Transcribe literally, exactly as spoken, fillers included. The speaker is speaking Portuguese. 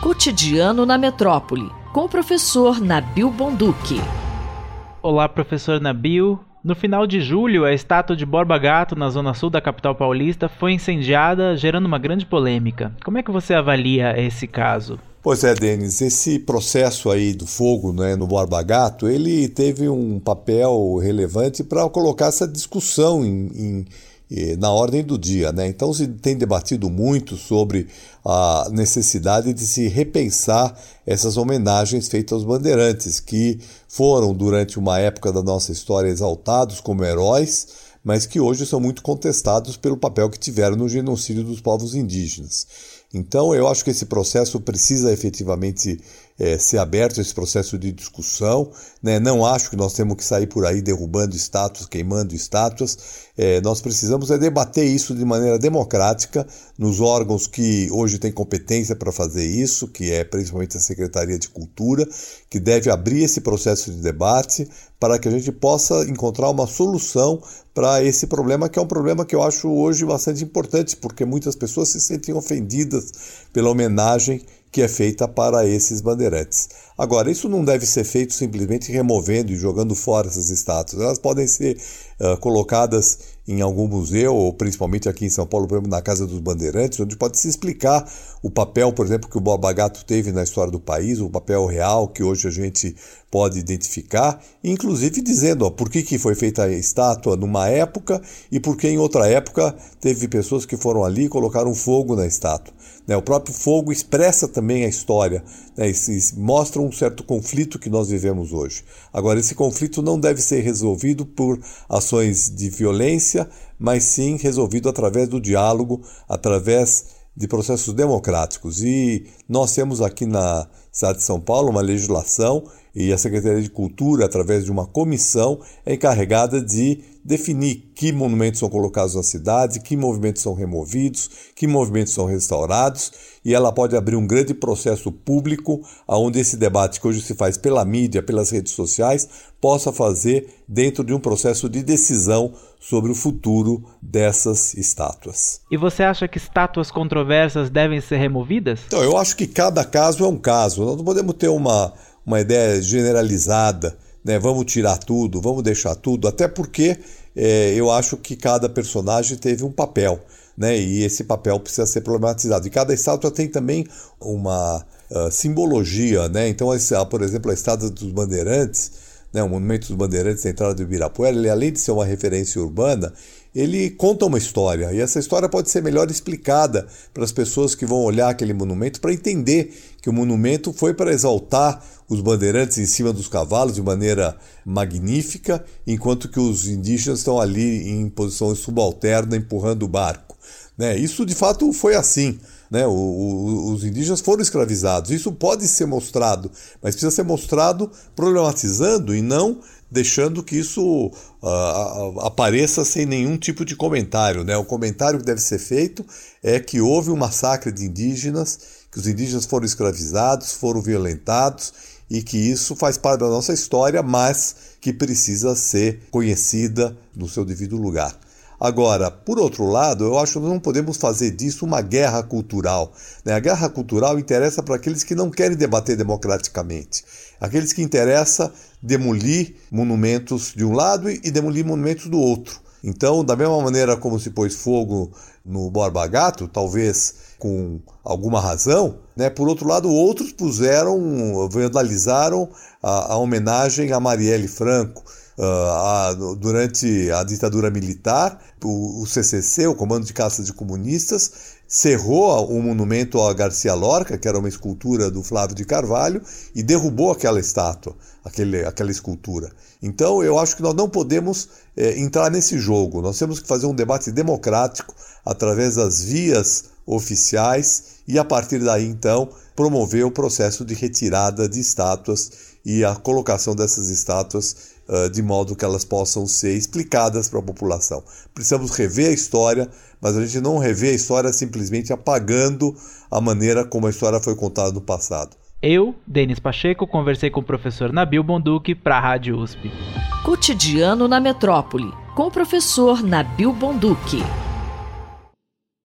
Cotidiano na Metrópole, com o professor Nabil Bonduki. Olá, professor Nabil. No final de julho, a estátua de Borba Gato, na zona sul da capital paulista, foi incendiada, gerando uma grande polêmica. Como é que você avalia esse caso? Pois é, Denis, esse processo aí do fogo, né, no Borba Gato, ele teve um papel relevante para colocar essa discussão em, em, na ordem do dia, né? Então se tem debatido muito sobre a necessidade de se repensar essas homenagens feitas aos bandeirantes, que foram durante uma época da nossa história exaltados como heróis, mas que hoje são muito contestados pelo papel que tiveram no genocídio dos povos indígenas. Então eu acho que esse processo precisa efetivamente é, ser aberto, esse processo de discussão, né? Não acho que nós temos que sair por aí derrubando estátuas, queimando estátuas. É, nós precisamos é debater isso de maneira democrática nos órgãos que hoje têm competência para fazer isso, que é principalmente a Secretaria de Cultura, que deve abrir esse processo de debate para que a gente possa encontrar uma solução para esse problema, que é um problema que eu acho hoje bastante importante, porque muitas pessoas se sentem ofendidas pela homenagem que é feita para esses bandeirantes. Agora, isso não deve ser feito simplesmente removendo e jogando fora essas estátuas. Elas podem ser uh, colocadas em algum museu, ou principalmente aqui em São Paulo, por exemplo, na Casa dos Bandeirantes, onde pode se explicar o papel, por exemplo, que o Borba Gato teve na história do país, o papel real que hoje a gente pode identificar, inclusive dizendo ó, por que, que foi feita a estátua numa época e por que em outra época teve pessoas que foram ali e colocaram fogo na estátua. Né? O próprio fogo expressa também a história, né? e, e mostra um certo conflito que nós vivemos hoje. Agora, esse conflito não deve ser resolvido por ações de violência, mas sim resolvido através do diálogo, através de processos democráticos. E nós temos aqui na cidade de São Paulo uma legislação e a Secretaria de Cultura, através de uma comissão, é encarregada de definir que monumentos são colocados na cidade, que movimentos são removidos, que movimentos são restaurados, e ela pode abrir um grande processo público onde esse debate que hoje se faz pela mídia, pelas redes sociais, possa fazer dentro de um processo de decisão sobre o futuro dessas estátuas. E você acha que estátuas controversas devem ser removidas? Então, eu acho que cada caso é um caso. Nós não podemos ter uma, uma ideia generalizada, né? Vamos tirar tudo, vamos deixar tudo, até porque é, eu acho que cada personagem teve um papel, né? E esse papel precisa ser problematizado. E cada estátua tem também uma uh, simbologia, né? Então, essa, por exemplo, a estátua dos Bandeirantes, né, o Monumento dos Bandeirantes na entrada do Ibirapuera, ele, além de ser uma referência urbana, ele conta uma história, e essa história pode ser melhor explicada para as pessoas que vão olhar aquele monumento para entender que o monumento foi para exaltar os bandeirantes em cima dos cavalos de maneira magnífica, enquanto que os indígenas estão ali em posição subalterna empurrando o barco. Né? Isso de fato foi assim. Né? O, o, os indígenas foram escravizados. Isso pode ser mostrado, mas precisa ser mostrado problematizando e não deixando que isso uh, apareça sem nenhum tipo de comentário. Né? O comentário que deve ser feito é que houve um massacre de indígenas, que os indígenas foram escravizados, foram violentados e que isso faz parte da nossa história, mas que precisa ser conhecida no seu devido lugar. Agora, por outro lado, eu acho que não podemos fazer disso uma guerra cultural. Né? A guerra cultural interessa para aqueles que não querem debater democraticamente. Aqueles que interessa demolir monumentos de um lado e demolir monumentos do outro. Então, da mesma maneira como se pôs fogo no Borba Gato, talvez com alguma razão, né? Por outro lado, outros puseram, vandalizaram a, a homenagem a Marielle Franco. Uh, a, durante a ditadura militar, o, o C C C, o Comando de Caça de Comunistas, cerrou um monumento a Garcia Lorca, que era uma escultura do Flávio de Carvalho, e derrubou aquela estátua, aquele, aquela escultura. Então eu acho que nós não podemos é, entrar nesse jogo, nós temos que fazer um debate democrático através das vias oficiais e a partir daí então promover o processo de retirada de estátuas e a colocação dessas estátuas uh, de modo que elas possam ser explicadas para a população. Precisamos rever a história, mas a gente não rever a história simplesmente apagando a maneira como a história foi contada no passado. Eu, Denis Pacheco, conversei com o professor Nabil Bonduki para a Rádio U S P. Cotidiano na Metrópole, com o professor Nabil Bonduki.